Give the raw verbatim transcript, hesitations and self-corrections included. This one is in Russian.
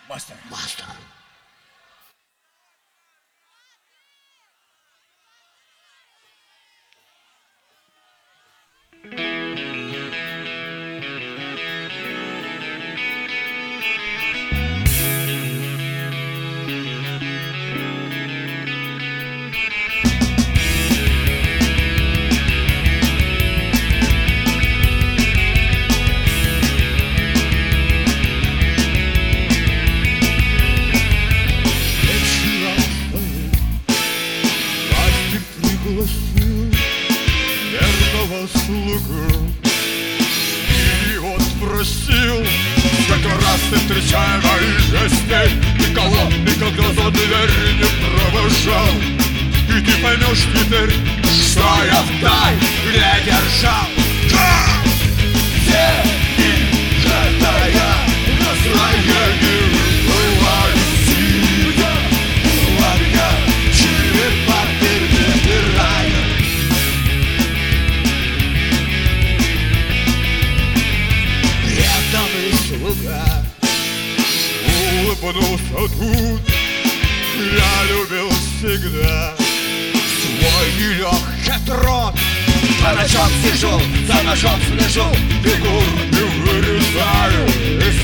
Мастер. Мастер. Верного слугу, и он спросил: сколько раз ты встречая моих гостей, никого никогда за дверь не провожал. И ты поймешь теперь, что я в тайне держал. Где нежитое настроение бывает сильно во мне, черепа перебирает. Преданный слуга улыбнулся тут. Я любил всегда свой нелегкий трон. По ночам сижу, за ножом слежу, фигуры вырезаю из